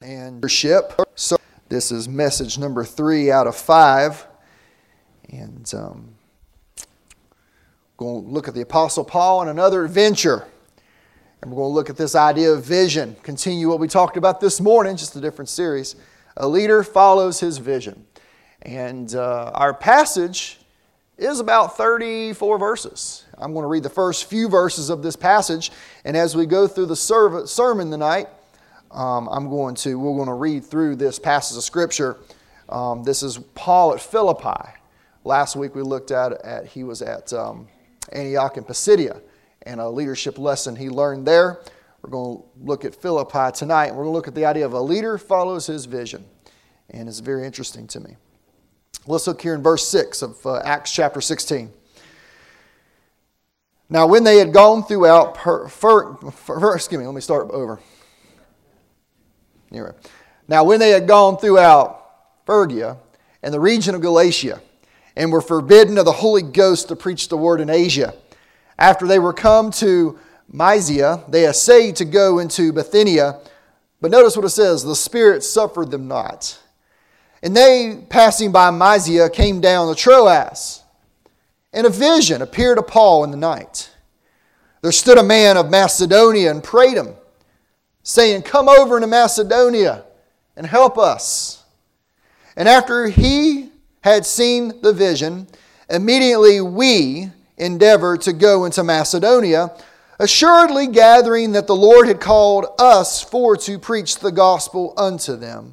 and leadership. So this is message number 3 out of 5. And going to look at the Apostle Paul and another adventure. And we're going to look at this idea of vision. Continue what we talked about this morning, just a different series. A leader follows his vision. And our passage is about 34 verses. I'm going to read the first few verses of this passage. And as we go through the sermon tonight, we're going to read through this passage of Scripture. This is Paul at Philippi. Last week we looked at he was at Antioch and Pisidia, and a leadership lesson he learned there. We're going to look at Philippi tonight, and we're going to look at the idea of a leader follows his vision. And it's very interesting to me. Let's look here in verse 6 of Acts chapter 16. Now when they had gone throughout let me start over. Anyway. Now when they had gone throughout Phrygia and the region of Galatia, and were forbidden of the Holy Ghost to preach the word in Asia, after they were come to Mysia, they essayed to go into Bithynia, but notice what it says, the Spirit suffered them not. And they, passing by Mysia, came down to Troas, and a vision appeared to Paul in the night. There stood a man of Macedonia and prayed him, saying, Come over into Macedonia and help us. And after he had seen the vision, immediately we endeavored to go into Macedonia, assuredly gathering that the Lord had called us for to preach the gospel unto them.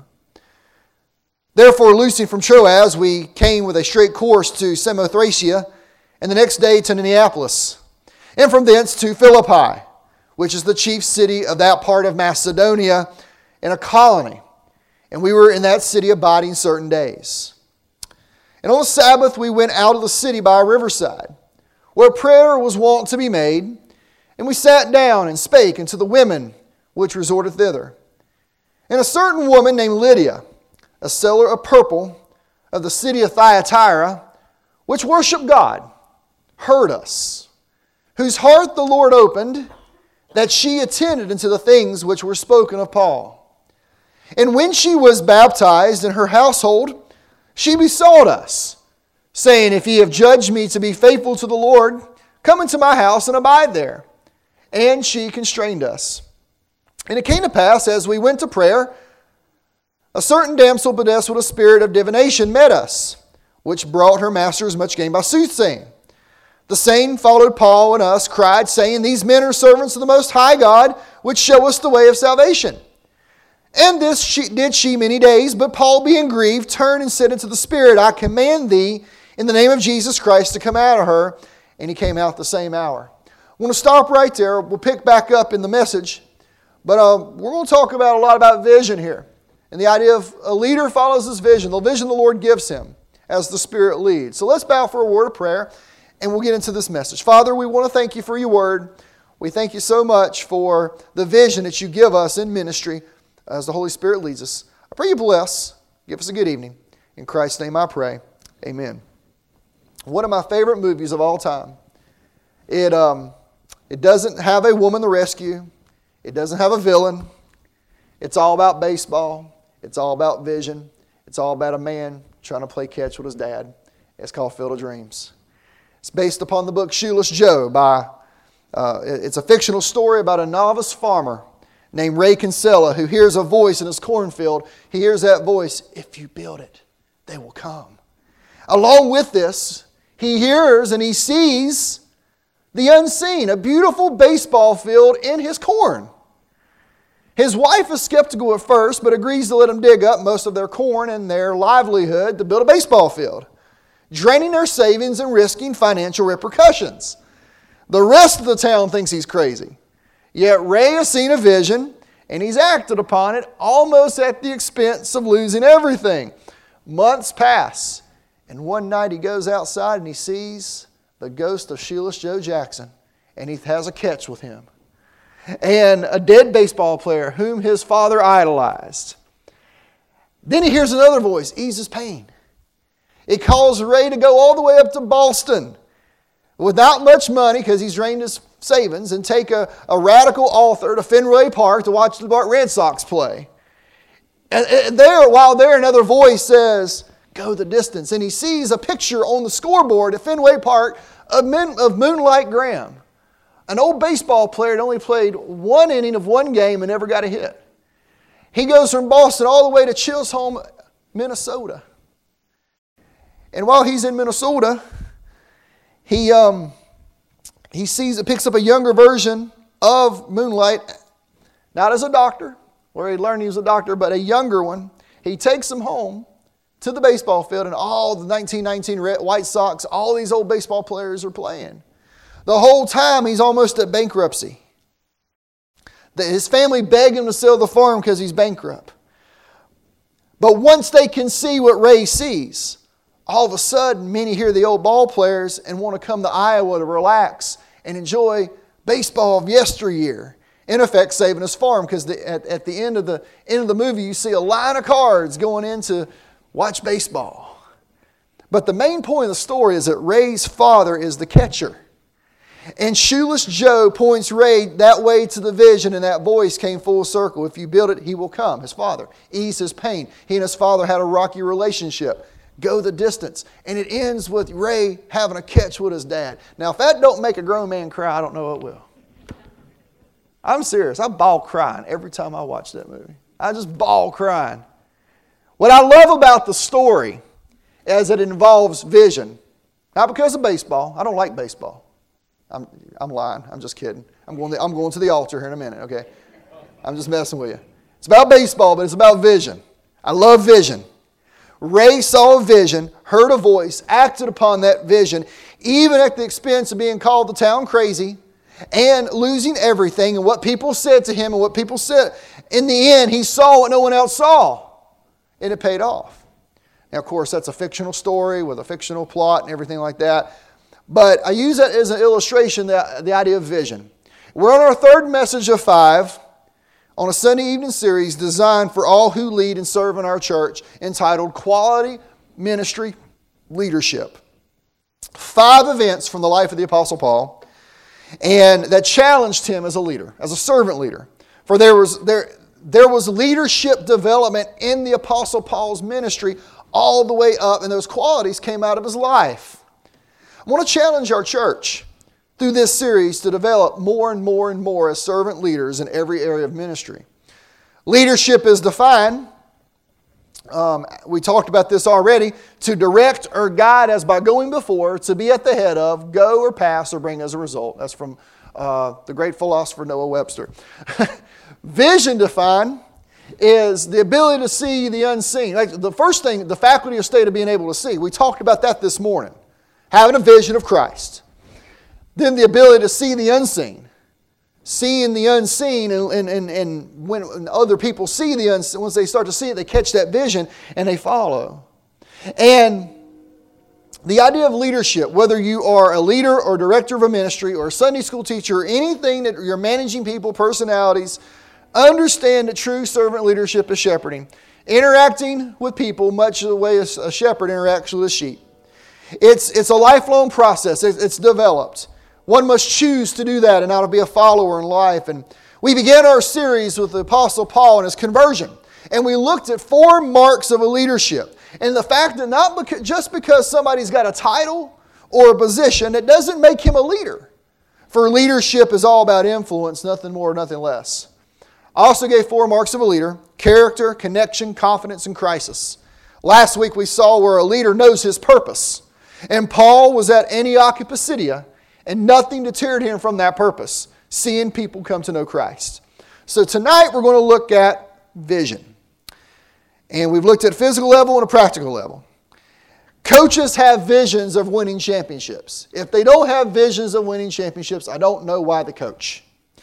Therefore, loosing from Troas, we came with a straight course to Samothracia, and the next day to Neapolis, and from thence to Philippi, which is the chief city of that part of Macedonia, and a colony. And we were in that city abiding certain days. And on the Sabbath we went out of the city by a riverside, where prayer was wont to be made, and we sat down and spake unto the women which resorted thither. And a certain woman named Lydia, a seller of purple of the city of Thyatira, which worshiped God, heard us, whose heart the Lord opened, that she attended unto the things which were spoken of Paul. And when she was baptized in her household, she besought us, saying, If ye have judged me to be faithful to the Lord, come into my house and abide there. And she constrained us. And it came to pass, as we went to prayer, a certain damsel possessed with a spirit of divination met us, which brought her masters much gain by soothsaying. The same followed Paul and us, cried, saying, These men are servants of the Most High God, which show us the way of salvation. And this did she many days, but Paul, being grieved, turned and said unto the Spirit, I command thee in the name of Jesus Christ to come out of her. And he came out the same hour. I'm going to stop right there. We'll pick back up in the message. But we're going to talk a lot about vision here. And the idea of a leader follows his vision, the vision the Lord gives him as the Spirit leads. So let's bow for a word of prayer, and we'll get into this message. Father, we want to thank you for your word. We thank you so much for the vision that you give us in ministry as the Holy Spirit leads us. I pray you bless. Give us a good evening. In Christ's name I pray. Amen. One of my favorite movies of all time. It doesn't have a woman to rescue. It doesn't have a villain. It's all about baseball. It's all about vision. It's all about a man trying to play catch with his dad. It's called Field of Dreams. It's based upon the book Shoeless Joe it's a fictional story about a novice farmer named Ray Kinsella, who hears a voice in his cornfield. He hears that voice, if you build it, they will come. Along with this, he hears and he sees the unseen, a beautiful baseball field in his corn. His wife is skeptical at first, but agrees to let him dig up most of their corn and their livelihood to build a baseball field, draining their savings and risking financial repercussions. The rest of the town thinks he's crazy. Yet Ray has seen a vision, and he's acted upon it almost at the expense of losing everything. Months pass, and one night he goes outside and he sees the ghost of Shoeless Joe Jackson, and he has a catch with him. And a dead baseball player whom his father idolized. Then he hears another voice, ease his pain. It calls Ray to go all the way up to Boston without much money, because he's drained his savings, and take a radical author to Fenway Park to watch the Red Sox play. And there, while there, another voice says, go the distance. And he sees a picture on the scoreboard at Fenway Park of Moonlight Graham, an old baseball player that only played one inning of one game and never got a hit. He goes from Boston all the way to Chisholm, Minnesota. And while he's in Minnesota, he picks up a younger version of Moonlight, not as a doctor, where he learned he was a doctor, but a younger one. He takes him home to the baseball field, and all the 1919 White Sox, all these old baseball players are playing. The whole time, he's almost at bankruptcy. His family begged him to sell the farm because he's bankrupt. But once they can see what Ray sees, all of a sudden, many hear the old ball players and want to come to Iowa to relax and enjoy baseball of yesteryear. In effect, saving his farm, because at the end of the movie, you see a line of cards going in to watch baseball. But the main point of the story is that Ray's father is the catcher. And Shoeless Joe points Ray that way to the vision, and that voice came full circle. If you build it, he will come. His father. Ease his pain. He and his father had a rocky relationship. Go the distance. And it ends with Ray having a catch with his dad. Now, if that don't make a grown man cry, I don't know what will. I'm serious. I bawl crying every time I watch that movie. I just bawl crying. What I love about the story is that it involves vision. Not because of baseball. I don't like baseball. I'm lying. I'm just kidding. I'm going to the altar here in a minute, okay? I'm just messing with you. It's about baseball, but it's about vision. I love vision. Ray saw a vision, heard a voice, acted upon that vision, even at the expense of being called the town crazy and losing everything and what people said to him and what people said. In the end, he saw what no one else saw, and it paid off. Now, of course, that's a fictional story with a fictional plot and everything like that. But I use that as an illustration, the idea of vision. We're on our third message of 5 on a Sunday evening series designed for all who lead and serve in our church, entitled Quality Ministry Leadership. 5 events from the life of the Apostle Paul, and that challenged him as a leader, as a servant leader. For there was leadership development in the Apostle Paul's ministry all the way up, and those qualities came out of his life. I want to challenge our church through this series to develop more and more and more as servant leaders in every area of ministry. Leadership is defined, we talked about this already, to direct or guide as by going before, to be at the head of, go or pass or bring as a result. That's from the great philosopher Noah Webster. Vision defined is the ability to see the unseen. Like the first thing, the faculty or state of being able to see. We talked about that this morning. Having a vision of Christ. Then the ability to see the unseen. Seeing the unseen, and when other people see the unseen, once they start to see it, they catch that vision and they follow. And the idea of leadership, whether you are a leader or director of a ministry or a Sunday school teacher or anything that you're managing people, personalities, understand that true servant leadership is shepherding. Interacting with people much the way a shepherd interacts with a sheep. It's a lifelong process. It's developed. One must choose to do that and not to be a follower in life. And we began our series with the Apostle Paul and his conversion. And we looked at 4 marks of a leadership. And the fact that just because somebody's got a title or a position, it doesn't make him a leader. For leadership is all about influence, nothing more, nothing less. I also gave 4 marks of a leader: character, connection, confidence, and crisis. Last week we saw where a leader knows his purpose. And Paul was at Antioch of Pisidia, and nothing deterred him from that purpose, seeing people come to know Christ. So tonight we're going to look at vision. And we've looked at a physical level and a practical level. Coaches have visions of winning championships. If they don't have visions of winning championships, I don't know why they coach.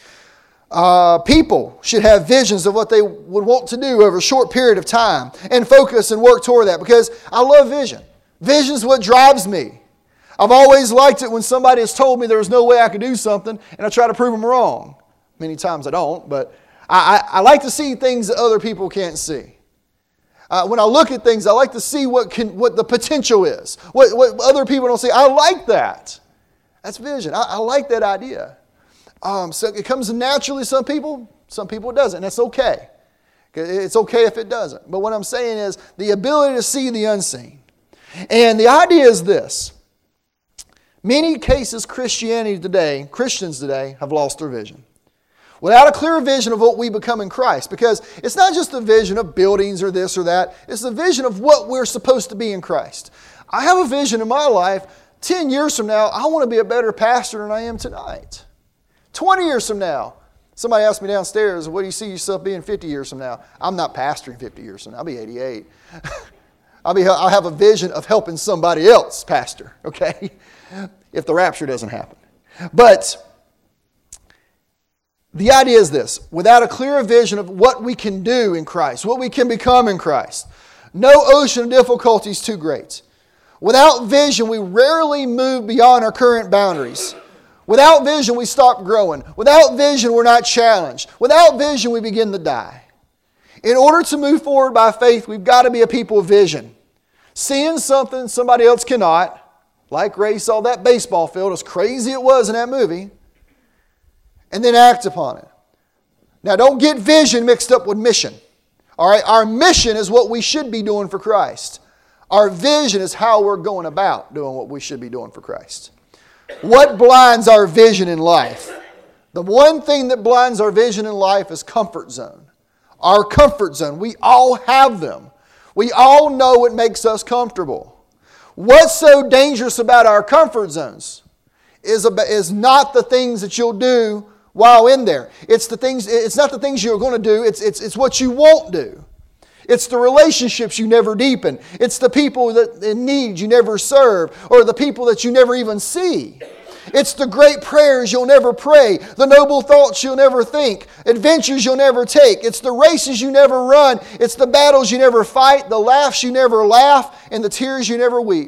People should have visions of what they would want to do over a short period of time and focus and work toward that, because I love vision. Vision is what drives me. I've always liked it when somebody has told me there was no way I could do something, and I try to prove them wrong. Many times I don't, but I like to see things that other people can't see. When I look at things, I like to see what the potential is, what other people don't see. I like that. That's vision. I like that idea. So it comes naturally to some people it doesn't, and that's okay. It's okay if it doesn't. But what I'm saying is the ability to see the unseen. And the idea is this. Many cases Christians today have lost their vision. Without a clear vision of what we become in Christ. Because it's not just a vision of buildings or this or that. It's a vision of what we're supposed to be in Christ. I have a vision in my life. 10 years from now, I want to be a better pastor than I am tonight. 20 years from now, somebody asked me downstairs, what do you see yourself being 50 years from now? I'm not pastoring 50 years from now. I'll be 88. I'll have a vision of helping somebody else pastor, okay? If the rapture doesn't happen. But the idea is this. Without a clear vision of what we can do in Christ, what we can become in Christ, no ocean of difficulty is too great. Without vision, we rarely move beyond our current boundaries. Without vision, we stop growing. Without vision, we're not challenged. Without vision, we begin to die. In order to move forward by faith, we've got to be a people of vision. Seeing something somebody else cannot, like Ray saw that baseball field, as crazy it was in that movie, and then act upon it. Now, don't get vision mixed up with mission. All right, our mission is what we should be doing for Christ. Our vision is how we're going about doing what we should be doing for Christ. What blinds our vision in life? The one thing that blinds our vision in life is comfort zone. Our comfort zone. We all have them. We all know what makes us comfortable. What's so dangerous about our comfort zones is not the things that you'll do while in there. It's not the things you're going to do. It's what you won't do. It's the relationships you never deepen. It's the people that in need you never serve, or the people that you never even see. It's the great prayers you'll never pray, the noble thoughts you'll never think, adventures you'll never take. It's the races you never run. It's the battles you never fight, the laughs you never laugh, and the tears you never weep.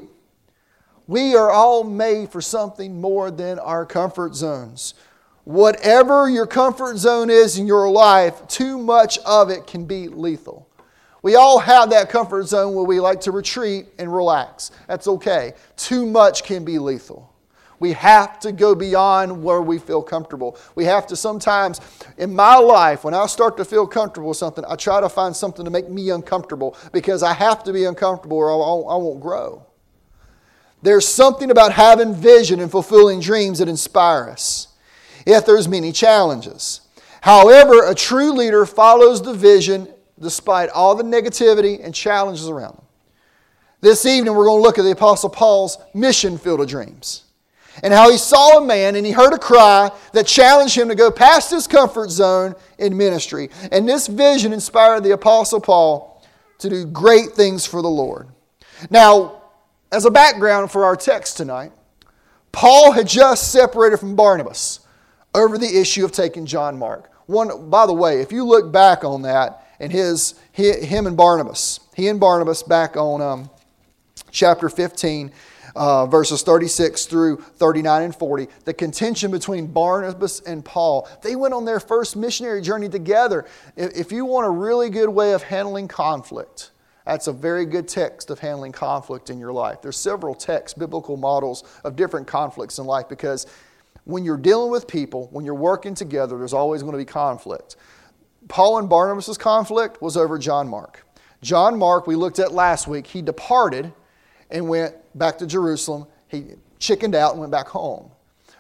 We are all made for something more than our comfort zones. Whatever your comfort zone is in your life, too much of it can be lethal. We all have that comfort zone where we like to retreat and relax. That's okay. Too much can be lethal. We have to go beyond where we feel comfortable. We have to sometimes, in my life, when I start to feel comfortable with something, I try to find something to make me uncomfortable because I have to be uncomfortable or I won't grow. There's something about having vision and fulfilling dreams that inspire us. Yet there's many challenges. However, a true leader follows the vision despite all the negativity and challenges around them. This evening we're going to look at the Apostle Paul's mission field of dreams. And how he saw a man and he heard a cry that challenged him to go past his comfort zone in ministry. And this vision inspired the Apostle Paul to do great things for the Lord. Now, as a background for our text tonight, Paul had just separated from Barnabas over the issue of taking John Mark. By the way, if you look back on that, and he and Barnabas back on chapter 15, verses 36 through 39 and 40, the contention between Barnabas and Paul, they went on their first missionary journey together. If you want a really good way of handling conflict, that's a very good text of handling conflict in your life. There's several texts, biblical models of different conflicts in life, because when you're dealing with people, when you're working together, there's always going to be conflict. Paul and Barnabas' conflict was over John Mark. John Mark, we looked at last week, he departed and went back to Jerusalem. He chickened out and went back home.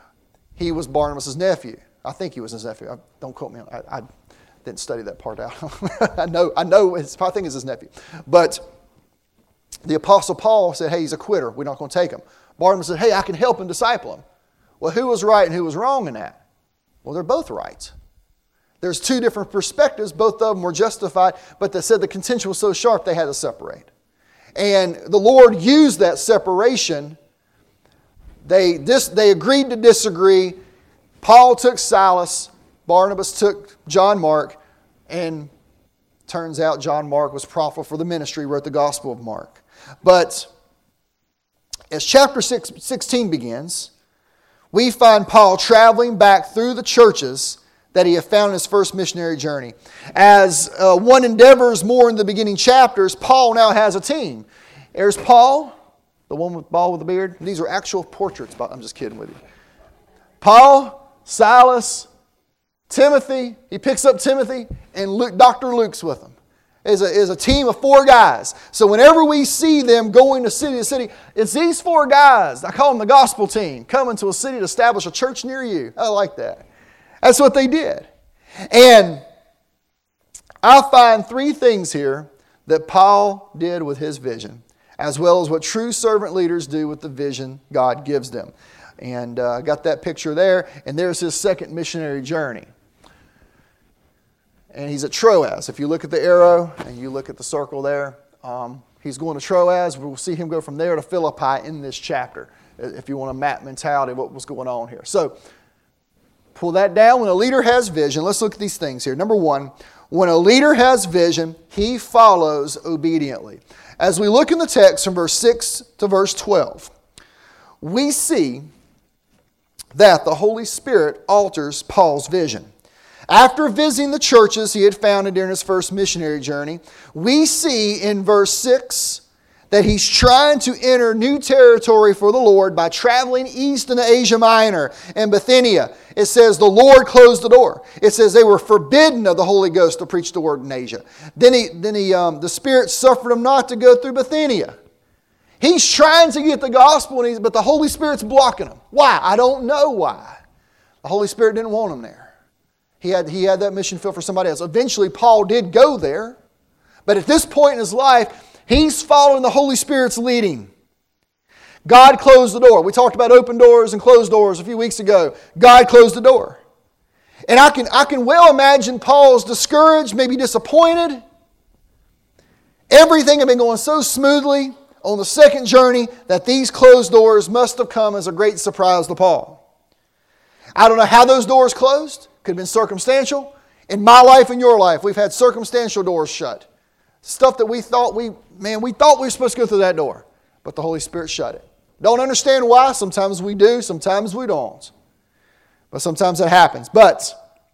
He was Barnabas' nephew. I think he was his nephew. Don't quote me. I didn't study that part out. I know. I think it's his nephew. But the Apostle Paul said, hey, he's a quitter. We're not going to take him. Barnabas said, hey, I can help and disciple him. Well, who was right and who was wrong in that? Well, they're both right. There's two different perspectives. Both of them were justified, but they said the contention was so sharp they had to separate. And the Lord used that separation. They agreed to disagree. Paul took Silas. Barnabas took John Mark. And turns out John Mark was profitable for the ministry, wrote the Gospel of Mark. But as chapter 16 begins, we find Paul traveling back through the churches that he had found in his first missionary journey. As one endeavors more in the beginning chapters, Paul now has a team. There's Paul, the one with bald with the beard. These are actual portraits. I'm just kidding with you. Paul, Silas, Timothy. He picks up Timothy, and Dr. Luke's with him. is a team of 4 guys. So whenever we see them going to city to city, it's these 4 guys, I call them the gospel team, coming to a city to establish a church near you. I like that. That's what they did. And I find 3 things here that Paul did with his vision, as well as what true servant leaders do with the vision God gives them. And I got that picture there, and there's his second missionary journey. And he's at Troas. If you look at the arrow and you look at the circle there, he's going to Troas. We'll see him go from there to Philippi in this chapter, if you want a map mentality of what was going on here. So, pull that down. When a leader has vision, let's look at these things here. Number 1, when a leader has vision, he follows obediently. As we look in the text from verse 6 to verse 12, we see that the Holy Spirit alters Paul's vision. After visiting the churches he had founded during his first missionary journey, we see in verse 6 that he's trying to enter new territory for the Lord by traveling east into Asia Minor and Bithynia. It says the Lord closed the door. It says they were forbidden of the Holy Ghost to preach the word in Asia. Then the Spirit suffered him not to go through Bithynia. He's trying to get the gospel, but the Holy Spirit's blocking him. Why? I don't know why. The Holy Spirit didn't want him there. He had that mission field for somebody else. Eventually, Paul did go there. But at this point in his life, he's following the Holy Spirit's leading. God closed the door. We talked about open doors and closed doors a few weeks ago. God closed the door. And I can well imagine Paul's discouraged, maybe disappointed. Everything had been going so smoothly on the second journey that these closed doors must have come as a great surprise to Paul. I don't know how those doors closed. Could have been circumstantial. In my life and your life, we've had circumstantial doors shut. Stuff that we thought we were supposed to go through that door. But the Holy Spirit shut it. Don't understand why. Sometimes we do, sometimes we don't. But sometimes it happens. But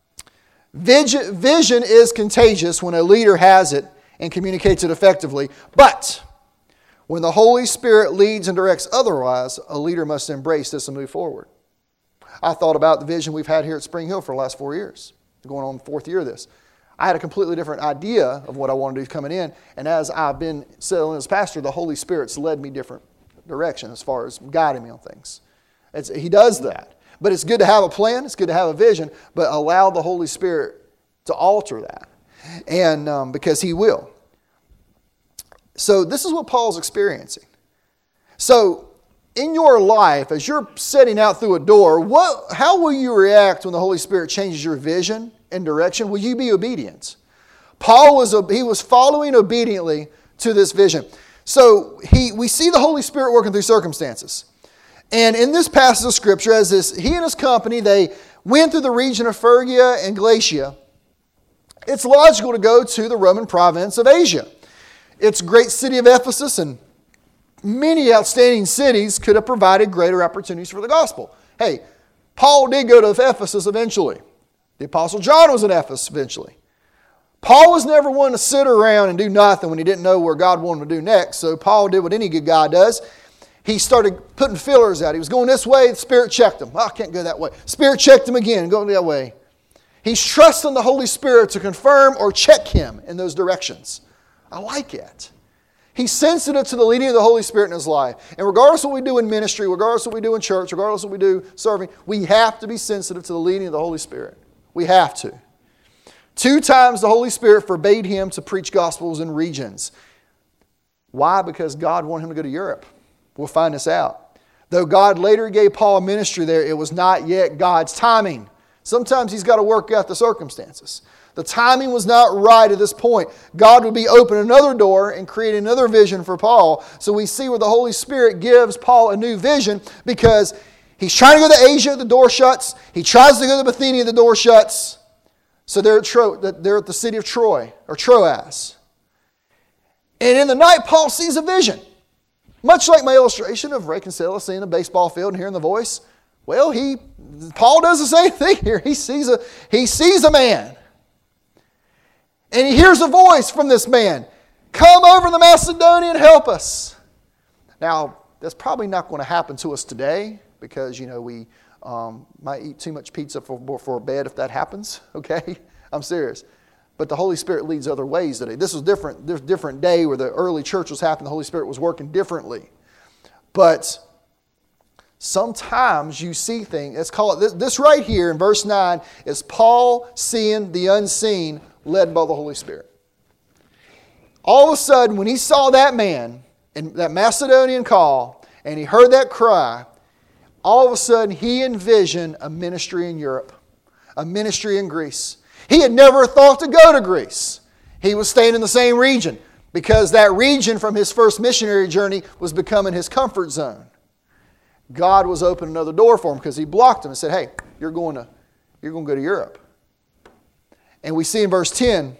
vision is contagious when a leader has it and communicates it effectively. But when the Holy Spirit leads and directs otherwise, a leader must embrace this and move forward. I thought about the vision we've had here at Spring Hill for the last 4 years. Going on the 4th year of this. I had a completely different idea of what I wanted to do coming in. And as I've been settling as pastor, the Holy Spirit's led me different direction as far as guiding me on things. He does that. But it's good to have a plan. It's good to have a vision. But allow the Holy Spirit to alter that. And because He will. So this is what Paul's experiencing. So in your life, as you're setting out through a door, how will you react when the Holy Spirit changes your vision and direction? Will you be obedient? Paul was following obediently to this vision. So we see the Holy Spirit working through circumstances. And in this passage of Scripture, he and his company, they went through the region of Phrygia and Galatia. It's logical to go to the Roman province of Asia. It's a great city of Ephesus, and many outstanding cities could have provided greater opportunities for the gospel. Hey, Paul did go to Ephesus eventually. The Apostle John was in Ephesus eventually. Paul was never one to sit around and do nothing when he didn't know where God wanted him to do next. So Paul did what any good guy does. He started putting fillers out. He was going this way, the Spirit checked him. I can't go that way. Spirit checked him again, going that way. He's trusting the Holy Spirit to confirm or check him in those directions. I like it. He's sensitive to the leading of the Holy Spirit in his life. And regardless of what we do in ministry, regardless of what we do in church, regardless of what we do serving, we have to be sensitive to the leading of the Holy Spirit. We have to. 2 times the Holy Spirit forbade him to preach gospels in regions. Why? Because God wanted him to go to Europe. We'll find this out. Though God later gave Paul a ministry there, it was not yet God's timing. Sometimes He's got to work out the circumstances. The timing was not right at this point. God would be opening another door and creating another vision for Paul. So we see where the Holy Spirit gives Paul a new vision because he's trying to go to Asia, the door shuts. He tries to go to Bithynia, the door shuts. So they're at the city of Troy, or Troas. And in the night, Paul sees a vision. Much like my illustration of Ray Kinsella seeing a baseball field and hearing the voice. Well, Paul does the same thing here. He sees a man. And he hears a voice from this man. Come over to Macedonia and help us. Now, that's probably not going to happen to us today because, we might eat too much pizza for bed if that happens. Okay? I'm serious. but the Holy Spirit leads other ways today. This was different. There's a different day where the early church was happening. The Holy Spirit was working differently. But sometimes you see things. Let's call it this right here in verse 9 is Paul seeing the unseen led by the Holy Spirit. All of a sudden, when he saw that man in that Macedonian call and he heard that cry, all of a sudden he envisioned a ministry in Europe, a ministry in Greece. He had never thought to go to Greece. He was staying in the same region because that region from his first missionary journey was becoming his comfort zone. God was opening another door for him because he blocked him and said, hey, you're going to go to Europe. And we see in verse 10,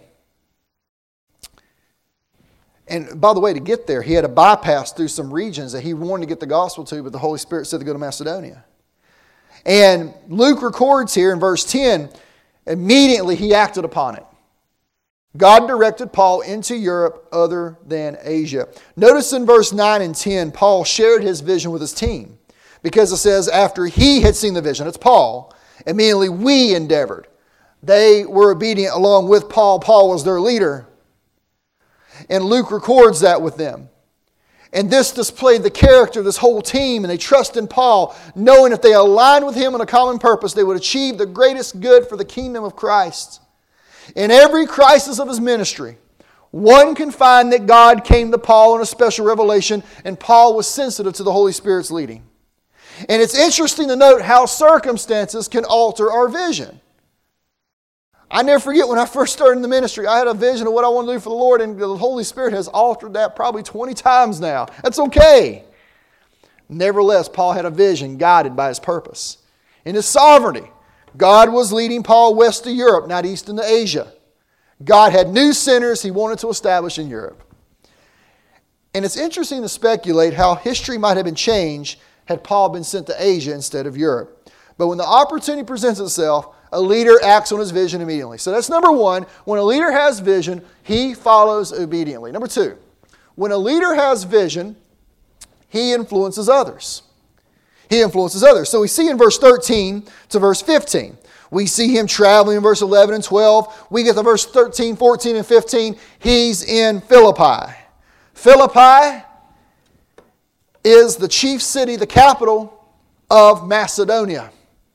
and by the way, to get there, he had to bypass through some regions that he wanted to get the gospel to, but the Holy Spirit said to go to Macedonia. And Luke records here in verse 10, immediately he acted upon it. God directed Paul into Europe other than Asia. Notice in verse 9 and 10, Paul shared his vision with his team. Because it says, after he had seen the vision, it's Paul, immediately we endeavored. They were obedient along with Paul. Paul was their leader. And Luke records that with them. And this displayed the character of this whole team, and they trust in Paul, knowing if they aligned with him on a common purpose, they would achieve the greatest good for the kingdom of Christ. In every crisis of his ministry, one can find that God came to Paul in a special revelation, and Paul was sensitive to the Holy Spirit's leading. And it's interesting to note how circumstances can alter our vision. I never forget when I first started in the ministry, I had a vision of what I wanted to do for the Lord, and the Holy Spirit has altered that probably 20 times now. That's okay. Nevertheless, Paul had a vision guided by his purpose. In his sovereignty, God was leading Paul west to Europe, not east into Asia. God had new centers he wanted to establish in Europe. And it's interesting to speculate how history might have been changed had Paul been sent to Asia instead of Europe. But when the opportunity presents itself, a leader acts on his vision immediately. So that's number one. When a leader has vision, he follows obediently. Number two, when a leader has vision, he influences others. He influences others. So we see in verse 13 to verse 15. We see him traveling in verse 11 and 12. We get to verse 13, 14, and 15. He's in Philippi. Philippi is the chief city, the capital of Macedonia,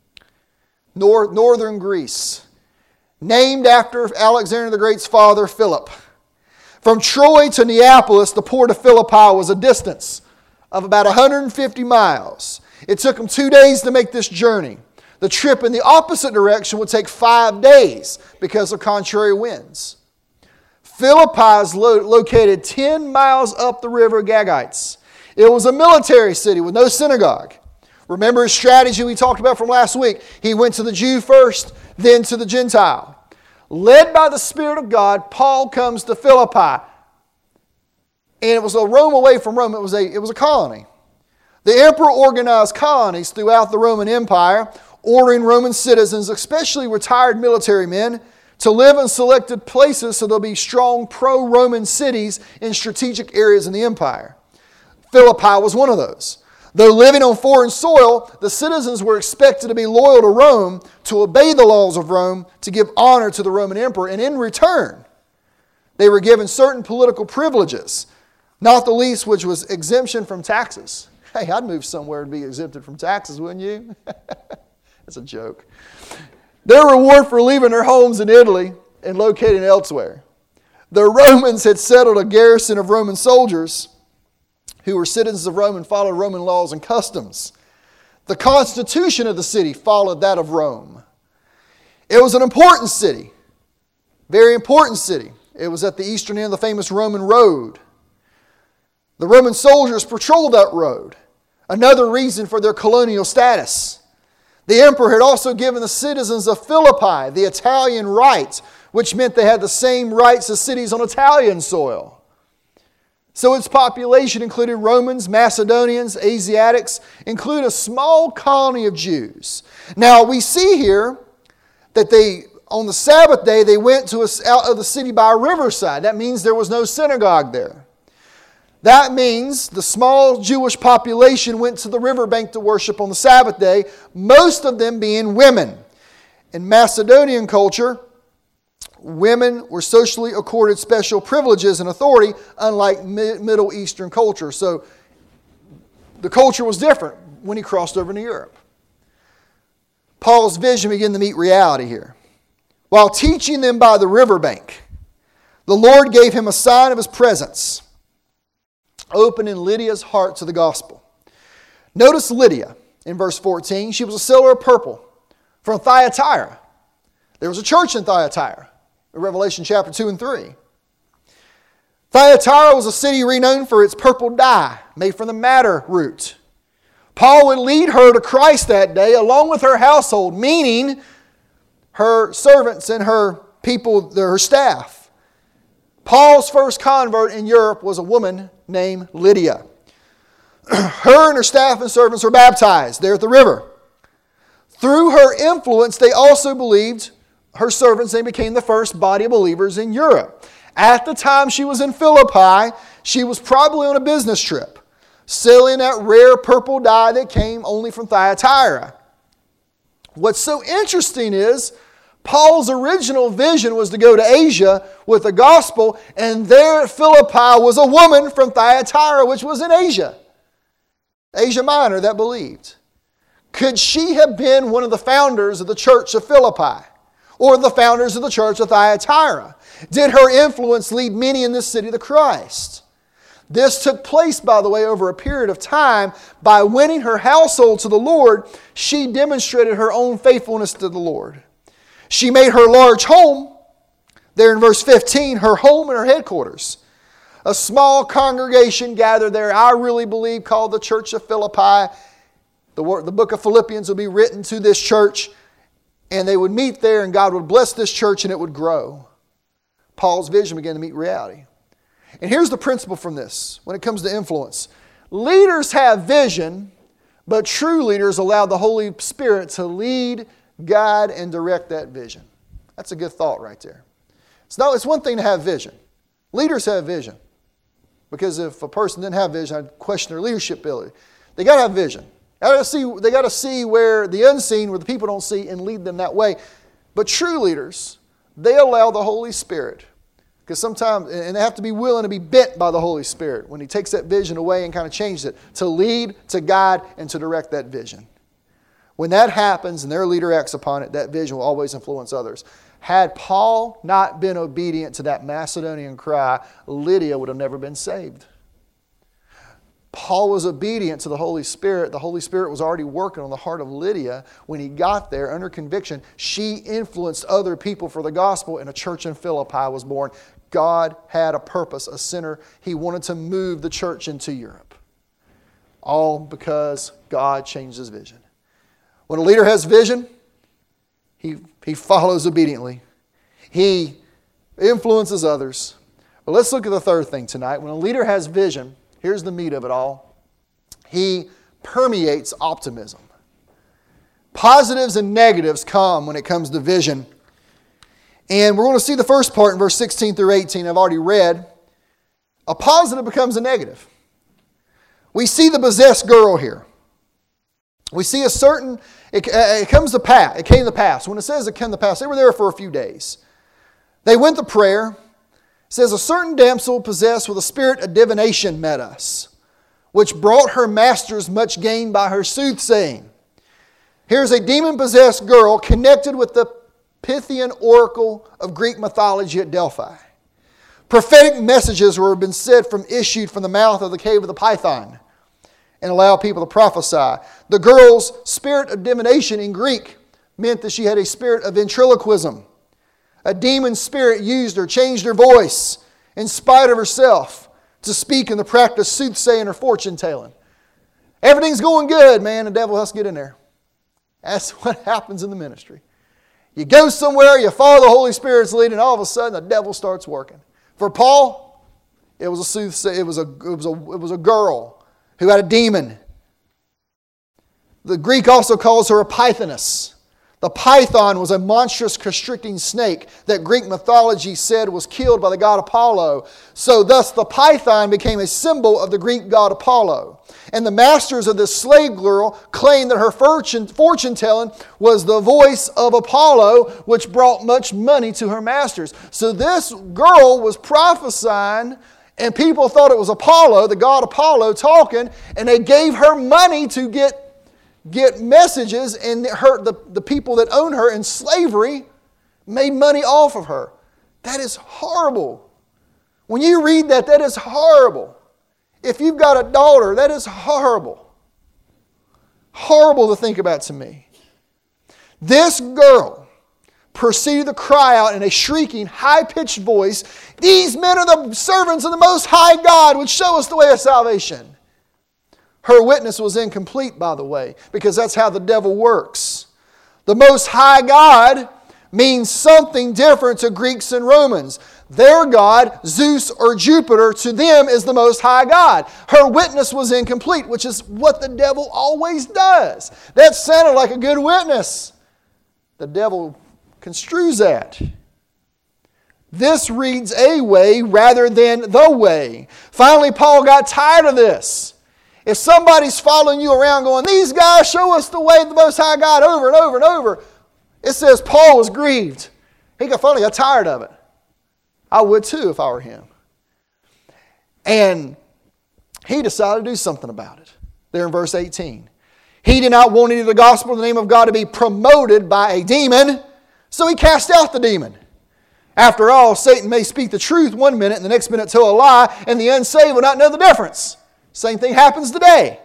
northern Greece, named after Alexander the Great's father, Philip. From Troy to Neapolis, the port of Philippi was a distance of about 150 miles. It took them 2 days to make this journey. The trip in the opposite direction would take 5 days because of contrary winds. Philippi is located 10 miles up the river Gagites. It was a military city with no synagogue. Remember his strategy we talked about from last week. He went to the Jew first, then to the Gentile. Led by the Spirit of God, Paul comes to Philippi. And it was a Rome away from Rome. It was a colony. The emperor organized colonies throughout the Roman Empire, ordering Roman citizens, especially retired military men, to live in selected places so there'll be strong pro-Roman cities in strategic areas in the empire. Philippi was one of those. Though living on foreign soil, the citizens were expected to be loyal to Rome, to obey the laws of Rome, to give honor to the Roman emperor, and in return, they were given certain political privileges, not the least which was exemption from taxes. Hey, I'd move somewhere and be exempted from taxes, wouldn't you? That's a joke. Their reward for leaving their homes in Italy and locating elsewhere. The Romans had settled a garrison of Roman soldiers who were citizens of Rome and followed Roman laws and customs. The constitution of the city followed that of Rome. It was an important city, very important city. It was at the eastern end of the famous Roman road. The Roman soldiers patrolled that road, another reason for their colonial status. The emperor had also given the citizens of Philippi the Italian rights, which meant they had the same rights as cities on Italian soil. So its population included Romans, Macedonians, Asiatics, including a small colony of Jews. Now we see here that on the Sabbath day, they went out of the city by a riverside. That means there was no synagogue there. That means the small Jewish population went to the riverbank to worship on the Sabbath day, most of them being women. In Macedonian culture, women were socially accorded special privileges and authority, unlike Middle Eastern culture. So the culture was different when he crossed over into Europe. Paul's vision began to meet reality here. While teaching them by the riverbank, the Lord gave him a sign of His presence, opening Lydia's heart to the gospel. Notice Lydia in verse 14. She was a seller of purple from Thyatira. There was a church in Thyatira in Revelation chapter 2 and 3. Thyatira was a city renowned for its purple dye made from the madder root. Paul would lead her to Christ that day along with her household, meaning her servants and her people, her staff. Paul's first convert in Europe was a woman named Lydia. Her and her staff and servants were baptized there at the river. Through her influence, they also believed, her servants, they became the first body of believers in Europe. At the time she was in Philippi, she was probably on a business trip, selling that rare purple dye that came only from Thyatira. What's so interesting is Paul's original vision was to go to Asia with the gospel, and there at Philippi was a woman from Thyatira, which was in Asia. Asia Minor that believed. Could she have been one of the founders of the church of Philippi or the founders of the church of Thyatira? Did her influence lead many in this city to Christ? This took place, by the way, over a period of time. By winning her household to the Lord, she demonstrated her own faithfulness to the Lord. She made her large home, there in verse 15, her home and her headquarters. A small congregation gathered there, I really believe, called the Church of Philippi. The book of Philippians will be written to this church, and they would meet there, and God would bless this church, and it would grow. Paul's vision began to meet reality. And here's the principle from this when it comes to influence. Leaders have vision, but true leaders allow the Holy Spirit to lead, guide, and direct that vision. That's a good thought right there. It's one thing to have vision. Leaders have vision. Because if a person didn't have vision, I'd question their leadership ability. They got to have vision. They got to see where the unseen, where the people don't see, and lead them that way. But true leaders, they allow the Holy Spirit. Because sometimes, and they have to be willing to be bent by the Holy Spirit when He takes that vision away and kind of changes it, to lead, to guide, and to direct that vision. When that happens and their leader acts upon it, that vision will always influence others. Had Paul not been obedient to that Macedonian cry, Lydia would have never been saved. Paul was obedient to the Holy Spirit. The Holy Spirit was already working on the heart of Lydia. When he got there under conviction, she influenced other people for the gospel, and a church in Philippi was born. God had a purpose, a center. He wanted to move the church into Europe. All because God changed His vision. When a leader has vision, he follows obediently. He influences others. But let's look at the third thing tonight. When a leader has vision, here's the meat of it all. He permeates optimism. Positives and negatives come when it comes to vision. And we're going to see the first part in verse 16 through 18 I've already read. A positive becomes a negative. We see the possessed girl here. We see a certain, it comes to pass. It came to pass. When it says it came to pass, they were there for a few days. They went to prayer. It says, a certain damsel possessed with a spirit of divination met us, which brought her masters much gain by her soothsaying. Here's a demon-possessed girl connected with the Pythian oracle of Greek mythology at Delphi. Prophetic messages were been issued from the mouth of the cave of the Python and allow people to prophesy. The girl's spirit of divination in Greek meant that she had a spirit of ventriloquism. A demon spirit used her, changed her voice in spite of herself to speak and to practice soothsaying or fortune telling. Everything's going good, man. The devil has to get in there. That's what happens in the ministry. You go somewhere, you follow the Holy Spirit's lead, and all of a sudden the devil starts working. For Paul, it was a soothsayer. It was a girl who had a demon. The Greek also calls her a pythoness. The python was a monstrous constricting snake that Greek mythology said was killed by the god Apollo. So thus the python became a symbol of the Greek god Apollo. And the masters of this slave girl claimed that her fortune telling was the voice of Apollo, which brought much money to her masters. So this girl was prophesying, and people thought it was Apollo, the god Apollo, talking, and they gave her money to get messages, and the people that owned her in slavery made money off of her. That is horrible. When you read that, that is horrible. If you've got a daughter, that is horrible. Horrible to think about to me. This girl proceeded to cry out in a shrieking, high-pitched voice, "These men are the servants of the Most High God, which show us the way of salvation." Her witness was incomplete, by the way, because that's how the devil works. The Most High God means something different to Greeks and Romans. Their God, Zeus or Jupiter, to them is the Most High God. Her witness was incomplete, which is what the devil always does. That sounded like a good witness. The devil construes that. This reads a way rather than the way. Finally, Paul got tired of this. If somebody's following you around going, "These guys show us the way of the Most High God," over and over and over, it says Paul was grieved. He finally got tired of it. I would too if I were him. And he decided to do something about it. There in verse 18. He did not want any of the gospel in the name of God to be promoted by a demon, so he cast out the demon. After all, Satan may speak the truth one minute and the next minute tell a lie, and the unsaved will not know the difference. Same thing happens today.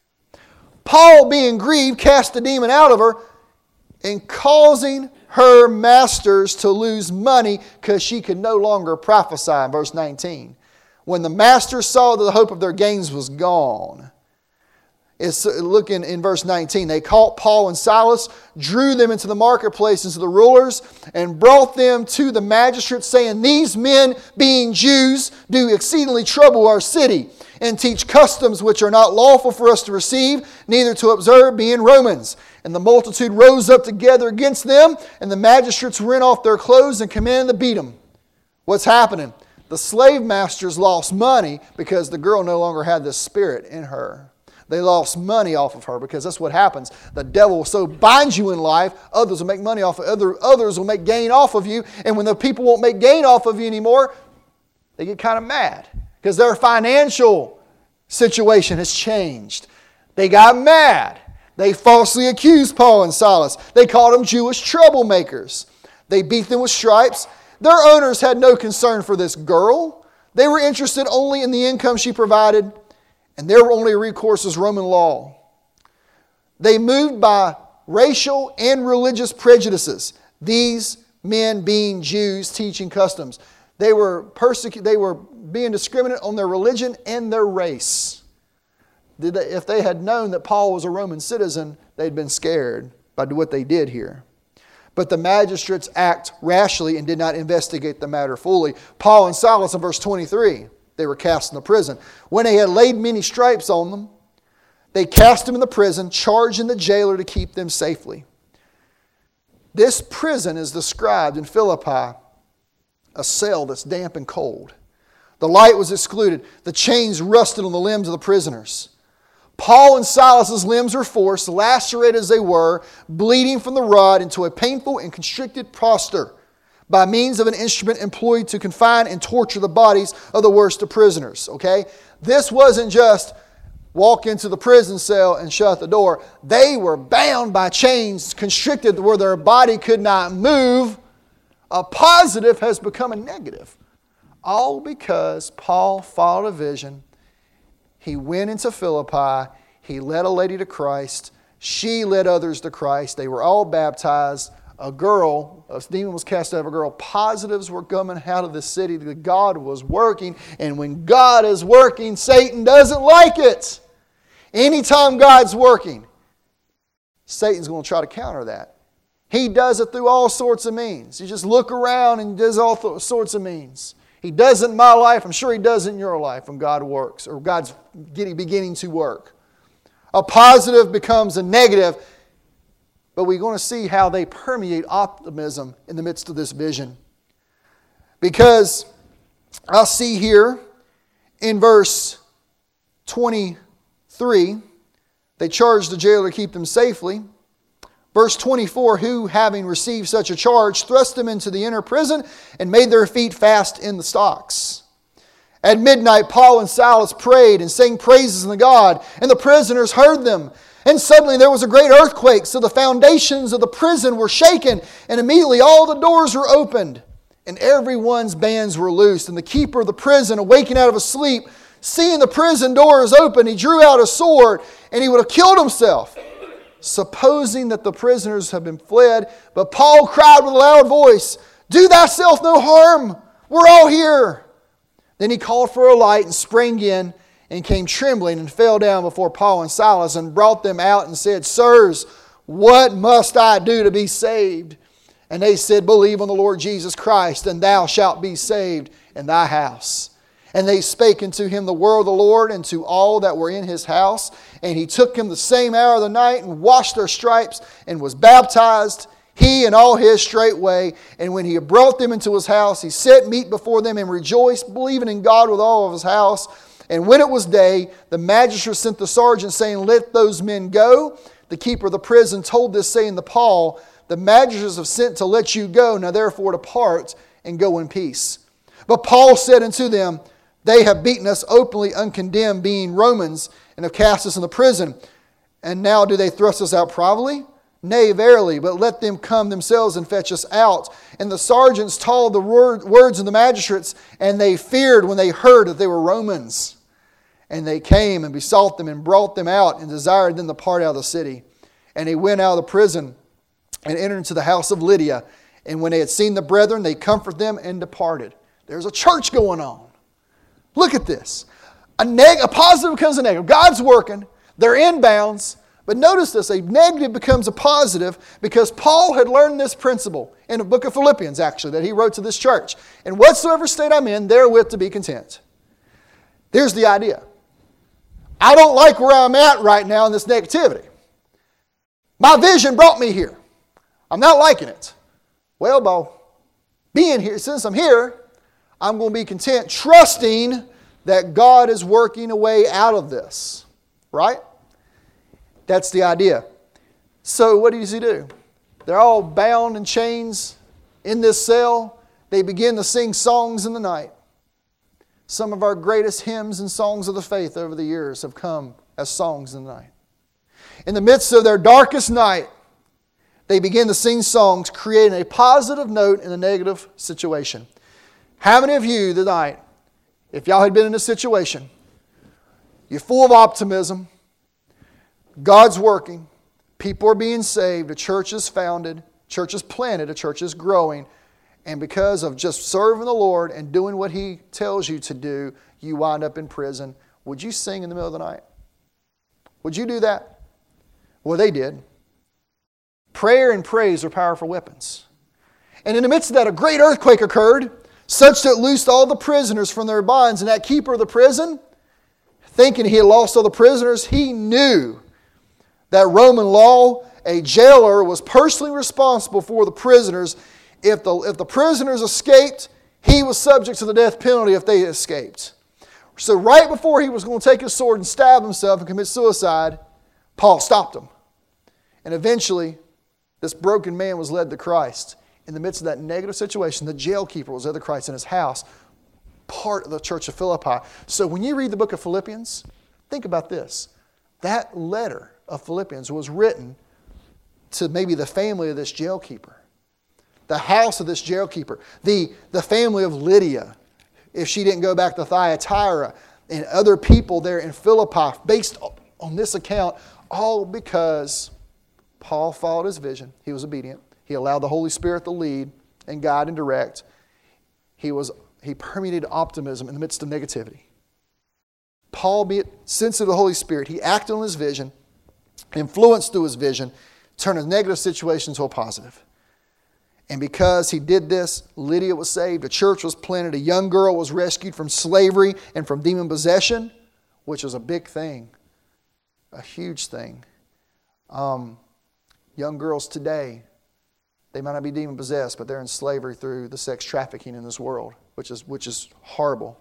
Paul, being grieved, cast the demon out of her, and causing her masters to lose money because she could no longer prophesy, in verse 19. When the masters saw that the hope of their gains was gone, it's looking in verse 19. They caught Paul and Silas, drew them into the marketplaces of the rulers, and brought them to the magistrates, saying, "These men, being Jews, do exceedingly trouble our city, and teach customs which are not lawful for us to receive, neither to observe, being Romans." And the multitude rose up together against them, and the magistrates rent off their clothes and commanded to beat them. What's happening? The slave masters lost money because the girl no longer had this spirit in her. They lost money off of her because that's what happens. The devil will so bind you in life, others will make money off of others will make gain off of you. And when the people won't make gain off of you anymore, they get kind of mad because their financial situation has changed. They got mad. They falsely accused Paul and Silas. They called them Jewish troublemakers. They beat them with stripes. Their owners had no concern for this girl. They were interested only in the income she provided, and their only recourse was Roman law. They moved by racial and religious prejudices, these men being Jews teaching customs. They were being discriminated on their religion and their race. If they had known that Paul was a Roman citizen, they'd been scared by what they did here. But the magistrates act rashly and did not investigate the matter fully. Paul and Silas in verse 23, they were cast into prison. When they had laid many stripes on them, they cast them in the prison, charging the jailer to keep them safely. This prison is described in Philippi, a cell that's damp and cold. The light was excluded. The chains rusted on the limbs of the prisoners. Paul and Silas's limbs were forced, lacerated as they were, bleeding from the rod into a painful and constricted posture by means of an instrument employed to confine and torture the bodies of the worst of prisoners. Okay? This wasn't just walk into the prison cell and shut the door. They were bound by chains, constricted where their body could not move. A positive has become a negative. All because Paul followed a vision. He went into Philippi. He led a lady to Christ. She led others to Christ. They were all baptized. A demon was cast out of a girl. Positives were coming out of the city. God was working. And when God is working, Satan doesn't like it. Anytime God's working, Satan's going to try to counter that. He does it through all sorts of means. You just look around and he does all sorts of means. He does it in my life. I'm sure He does it in your life when God works or God's beginning to work. A positive becomes a negative but we're going to see how they permeate optimism in the midst of this vision. Because I see here in verse 23, they charged the jailer to keep them safely. Verse 24, who, having received such a charge, thrust them into the inner prison and made their feet fast in the stocks. At midnight, Paul and Silas prayed and sang praises unto God, and the prisoners heard them. And suddenly there was a great earthquake, so the foundations of the prison were shaken, and immediately all the doors were opened, and everyone's bands were loosed. And the keeper of the prison, awaking out of his sleep, seeing the prison doors open, he drew out a sword, and he would have killed himself, supposing that the prisoners had been fled. But Paul cried with a loud voice, do thyself no harm, we're all here. Then he called for a light and sprang in and came trembling and fell down before Paul and Silas and brought them out and said, sirs, what must I do to be saved? And they said, believe on the Lord Jesus Christ, and thou shalt be saved in thy house. And they spake unto him the word of the Lord and to all that were in his house. And he took him the same hour of the night and washed their stripes and was baptized, he and all his straightway. And when he had brought them into his house, he set meat before them and rejoiced, believing in God with all of his house. And when it was day, the magistrate sent the sergeant, saying, let those men go. The keeper of the prison told this, saying to Paul, the magistrates have sent to let you go. Now therefore depart and go in peace. But Paul said unto them, they have beaten us openly uncondemned, being Romans, and have cast us in the prison. And now do they thrust us out privately? Nay, verily, but let them come themselves and fetch us out. And the sergeants told the words of the magistrates, and they feared when they heard that they were Romans. And they came and besought them and brought them out and desired them to depart out of the city. And they went out of the prison and entered into the house of Lydia. And when they had seen the brethren, they comforted them and departed. There's a church going on. Look at this. A positive becomes a negative. God's working. They're in bounds. But notice this. A negative becomes a positive because Paul had learned this principle in the book of Philippians, actually, that he wrote to this church. In whatsoever state I'm in, therewith to be content. There's the idea. I don't like where I'm at right now in this negativity. My vision brought me here. I'm not liking it. Well, by being here, since I'm here, I'm going to be content, trusting that God is working a way out of this. Right? That's the idea. So what does he do? They're all bound in chains in this cell. They begin to sing songs in the night. Some of our greatest hymns and songs of the faith over the years have come as songs in the night. In the midst of their darkest night, they begin to sing songs, creating a positive note in a negative situation. How many of you tonight, if y'all had been in this situation, you're full of optimism, God's working, people are being saved, a church is founded, church is planted, a church is growing, and because of just serving the Lord and doing what He tells you to do, you wind up in prison. Would you sing in the middle of the night? Would you do that? Well, they did. Prayer and praise are powerful weapons. And in the midst of that, a great earthquake occurred, such that it loosed all the prisoners from their bonds. And that keeper of the prison, thinking he had lost all the prisoners, he knew that Roman law, a jailer was personally responsible for the prisoners. If the prisoners escaped, he was subject to the death penalty if they escaped. So right before he was going to take his sword and stab himself and commit suicide, Paul stopped him. And eventually, this broken man was led to Christ. In the midst of that negative situation, the jail keeper was led to Christ in his house, part of the church of Philippi. So when you read the book of Philippians, think about this. That letter of Philippians was written to maybe the family of this jail keeper, the house of this jail keeper, the family of Lydia, if she didn't go back to Thyatira, and other people there in Philippi, based on this account, all because Paul followed his vision. He was obedient. He allowed the Holy Spirit to lead and guide and direct. He permeated optimism in the midst of negativity. Paul, being sensitive to the Holy Spirit, he acted on his vision, influenced through his vision, turned a negative situation into a positive. And because he did this, Lydia was saved, a church was planted, a young girl was rescued from slavery and from demon possession, which was a big thing, a huge thing. Young girls today, they might not be demon possessed, but they're in slavery through the sex trafficking in this world, which is horrible.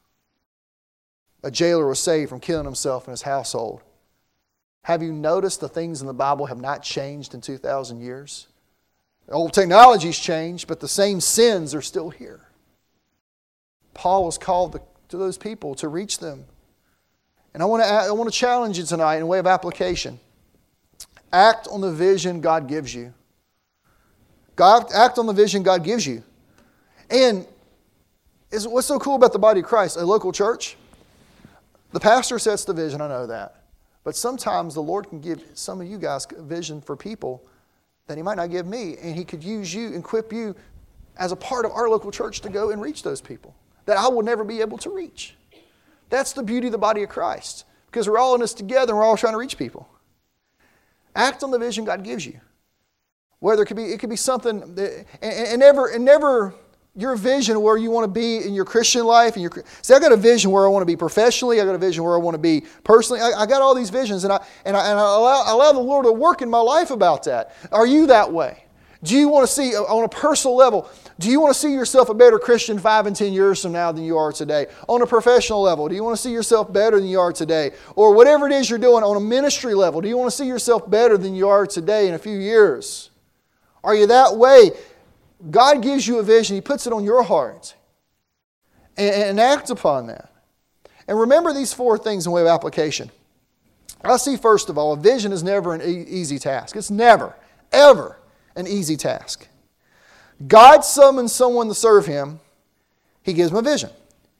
A jailer was saved from killing himself in his household. Have you noticed the things in the Bible have not changed in 2,000 years? Old technology's changed, but the same sins are still here. Paul was called to those people to reach them. And I want to challenge you tonight in a way of application. Act on the vision God gives you. Act on the vision God gives you. And what's so cool about the body of Christ, a local church? The pastor sets the vision, I know that. But sometimes the Lord can give some of you guys a vision for people that He might not give me. And He could use you, equip you as a part of our local church to go and reach those people that I will never be able to reach. That's the beauty of the body of Christ. Because we're all in this together and we're all trying to reach people. Act on the vision God gives you. Whether it could be something that, and never your vision where you want to be in your Christian life. See, I got a vision where I want to be professionally. I got a vision where I want to be personally. I got all these visions, and I allow the Lord to work in my life about that. Are you that way? Do you want to see on a personal level? Do you want to see yourself a better Christian 5 and 10 years from now than you are today? On a professional level, do you want to see yourself better than you are today? Or whatever it is you're doing on a ministry level, do you want to see yourself better than you are today in a few years? Are you that way? God gives you a vision. He puts it on your heart. And act upon that. And remember these 4 things in way of application. I see, first of all, a vision is never an easy task. It's never, ever an easy task. God summons someone to serve Him. He gives them a vision.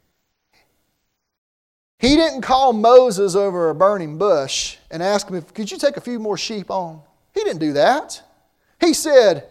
He didn't call Moses over a burning bush and ask him, could you take a few more sheep on? He didn't do that. He said,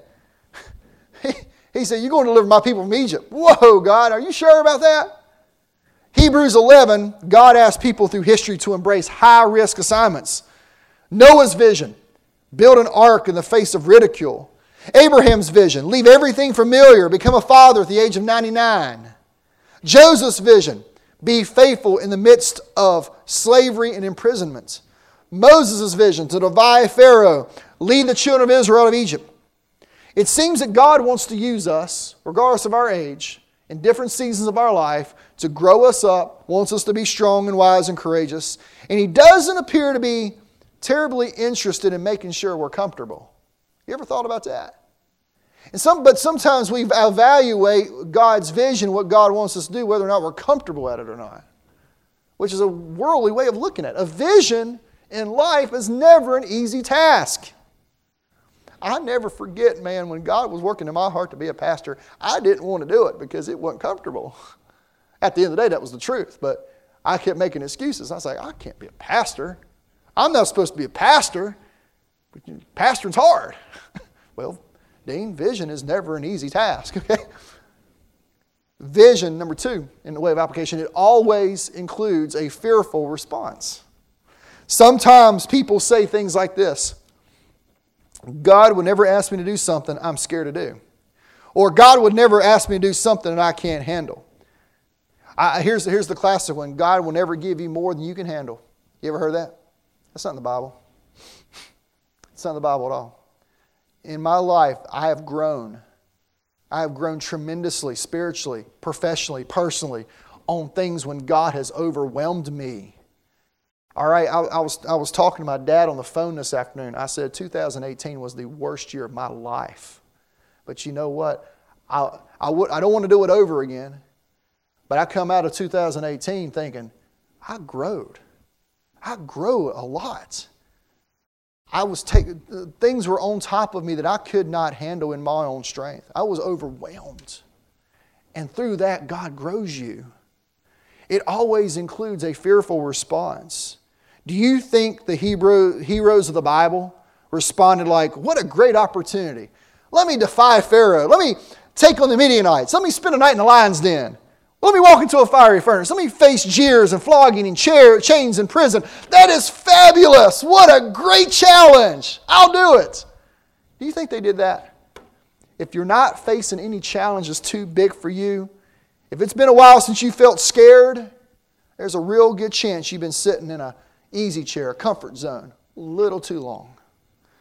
you're going to deliver my people from Egypt. Whoa, God, are you sure about that? Hebrews 11, God asked people through history to embrace high-risk assignments. Noah's vision, build an ark in the face of ridicule. Abraham's vision, leave everything familiar, become a father at the age of 99. Joseph's vision, be faithful in the midst of slavery and imprisonment. Moses' vision, to defy Pharaoh, lead the children of Israel out of Egypt. It seems that God wants to use us, regardless of our age, in different seasons of our life, to grow us up, wants us to be strong and wise and courageous. And He doesn't appear to be terribly interested in making sure we're comfortable. You ever thought about that? But sometimes we evaluate God's vision, what God wants us to do, whether or not we're comfortable at it or not. Which is a worldly way of looking at it. A vision in life is never an easy task. I never forget, man, when God was working in my heart to be a pastor, I didn't want to do it because it wasn't comfortable. At the end of the day, that was the truth. But I kept making excuses. I was like, I can't be a pastor. I'm not supposed to be a pastor. Pastoring's hard. Well, Dean, vision is never an easy task. Okay. Vision, number 2, in the way of application, it always includes a fearful response. Sometimes people say things like this. God would never ask me to do something I'm scared to do. Or God would never ask me to do something that I can't handle. Here's the classic one. God will never give you more than you can handle. You ever heard that? That's not in the Bible. It's not in the Bible at all. In my life, I have grown. I have grown tremendously, spiritually, professionally, personally, on things when God has overwhelmed me. All right, I was talking to my dad on the phone this afternoon. I said 2018 was the worst year of my life. But you know what? I don't want to do it over again. But I come out of 2018 thinking, I growed. I grew a lot. Things were on top of me that I could not handle in my own strength. I was overwhelmed. And through that, God grows you. It always includes a fearful response. Do you think the heroes of the Bible responded like, what a great opportunity. Let me defy Pharaoh. Let me take on the Midianites. Let me spend a night in the lion's den. Let me walk into a fiery furnace. Let me face jeers and flogging and chains in prison. That is fabulous. What a great challenge. I'll do it. Do you think they did that? If you're not facing any challenges too big for you, if it's been a while since you felt scared, there's a real good chance you've been sitting in an easy chair, a comfort zone, a little too long.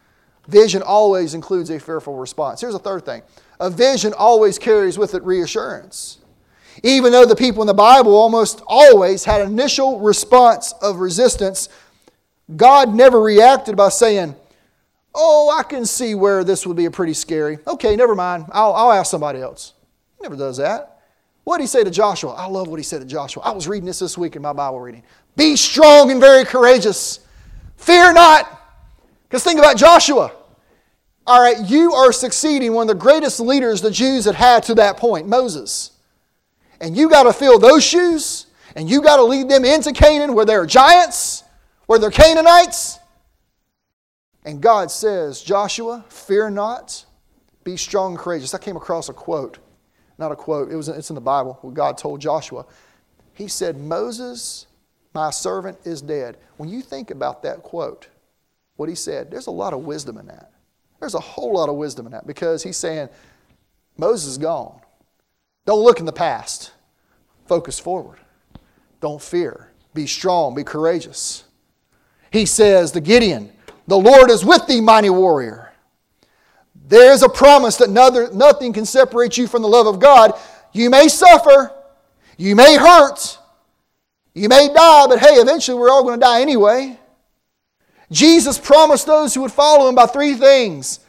Vision always includes a fearful response. Here's a third thing. A vision always carries with it reassurance. Even though the people in the Bible almost always had an initial response of resistance, God never reacted by saying, "Oh, I can see where this would be pretty scary. Okay, never mind. I'll ask somebody else." He never does that. What did he say to Joshua? I love what he said to Joshua. I was reading this week in my Bible reading. "Be strong and very courageous. Fear not." Because think about Joshua. All right, you are succeeding one of the greatest leaders the Jews had to that point, Moses. And you got to fill those shoes, and you got to lead them into Canaan where there are giants, where there are Canaanites. And God says, "Joshua, fear not, be strong and courageous." I came across a quote. Not a quote, it's in the Bible, what God told Joshua. He said, "Moses, my servant, is dead." When you think about that quote, what he said, there's a lot of wisdom in that. There's a whole lot of wisdom in that, because he's saying, Moses is gone. Don't look in the past. Focus forward. Don't fear. Be strong. Be courageous. He says to Gideon, "The Lord is with thee, mighty warrior." There is a promise that nothing can separate you from the love of God. You may suffer. You may hurt. You may die, but hey, eventually we're all going to die anyway. Jesus promised those who would follow Him by three things.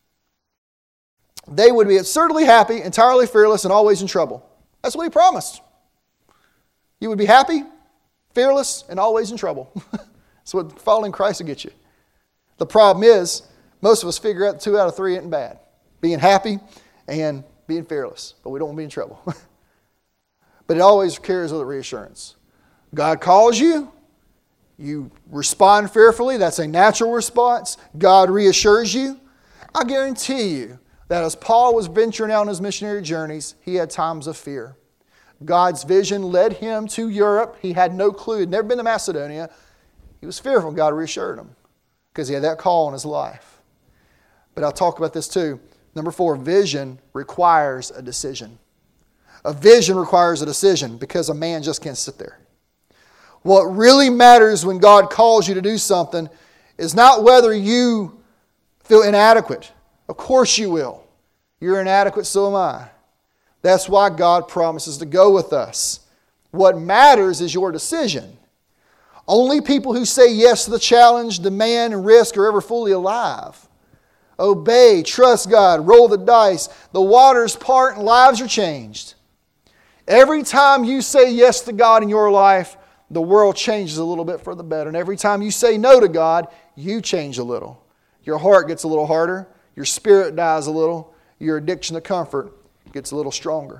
They would be absurdly happy, entirely fearless, and always in trouble. That's what He promised. You would be happy, fearless, and always in trouble. That's what following Christ will get you. The problem is, most of us figure out 2 out of 3 isn't bad. Being happy and being fearless. But we don't want to be in trouble. But it always carries with it reassurance. God calls you. You respond fearfully. That's a natural response. God reassures you. I guarantee you that as Paul was venturing out on his missionary journeys, he had times of fear. God's vision led him to Europe. He had no clue. He'd never been to Macedonia. He was fearful. God reassured him because he had that call in his life. But I'll talk about this too. Number 4, vision requires a decision. A vision requires a decision because a man just can't sit there. What really matters when God calls you to do something is not whether you feel inadequate. Of course you will. You're inadequate, so am I. That's why God promises to go with us. What matters is your decision. Only people who say yes to the challenge, demand, and risk are ever fully alive. Obey, trust God, roll the dice. The waters part and lives are changed. Every time you say yes to God in your life, the world changes a little bit for the better. And every time you say no to God, you change a little. Your heart gets a little harder. Your spirit dies a little. Your addiction to comfort gets a little stronger.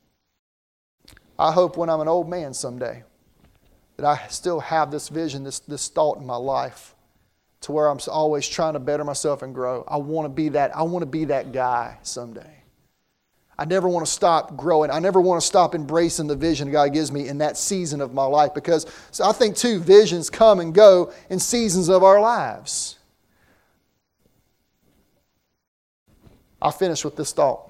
I hope when I'm an old man someday that I still have this vision, this thought in my life to where I'm always trying to better myself and grow. I want to be that. I want to be that guy someday. I never want to stop growing. I never want to stop embracing the vision God gives me in that season of my life, because I think too, visions come and go in seasons of our lives. I'll finish with this thought.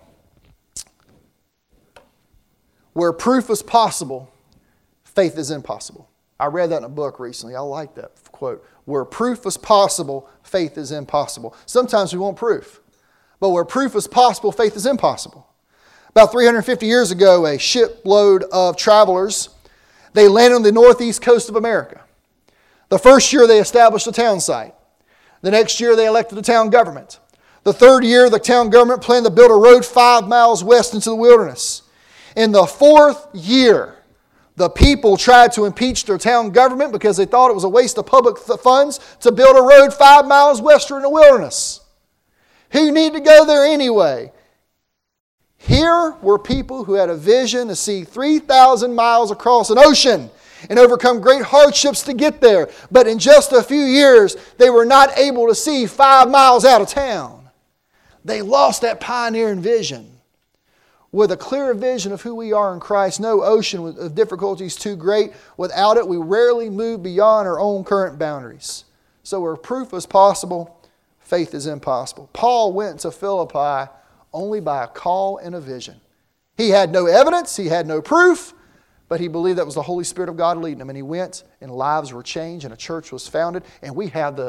Where proof is possible, faith is impossible. I read that in a book recently. I like that quote. Where proof is possible, faith is impossible. Sometimes we want proof. But where proof is possible, faith is impossible. About 350 years ago, a shipload of travelers, they landed on the northeast coast of America. The first year they established a town site. The next year they elected a town government. The third year the town government planned to build a road 5 miles west into the wilderness. In the 4th year, the people tried to impeach their town government because they thought it was a waste of public funds to build a road 5 miles westward in the wilderness. Who needed to go there anyway? Here were people who had a vision to see 3,000 miles across an ocean and overcome great hardships to get there. But in just a few years, they were not able to see 5 miles out of town. They lost that pioneering vision. With a clear vision of who we are in Christ, no ocean of difficulties too great. Without it, we rarely move beyond our own current boundaries. So where proof is possible, faith is impossible. Paul went to Philippi only by a call and a vision. He had no evidence, he had no proof, but he believed that was the Holy Spirit of God leading him. And he went, and lives were changed, and a church was founded. And we have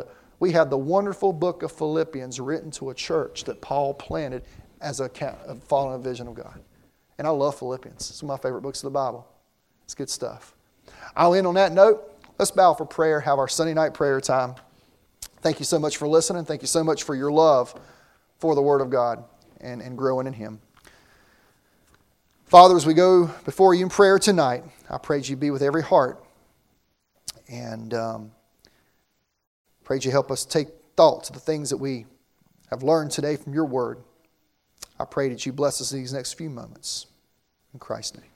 we have the wonderful book of Philippians written to a church that Paul planted as a following a vision of God. And I love Philippians. It's one of my favorite books of the Bible. It's good stuff. I'll end on that note. Let's bow for prayer, have our Sunday night prayer time. Thank you so much for listening. Thank you so much for your love for the Word of God and growing in Him. Father, as we go before you in prayer tonight, I pray that you be with every heart. And pray that you help us take thought to the things that we have learned today from your Word. I pray that you bless us these next few moments. In Christ's name.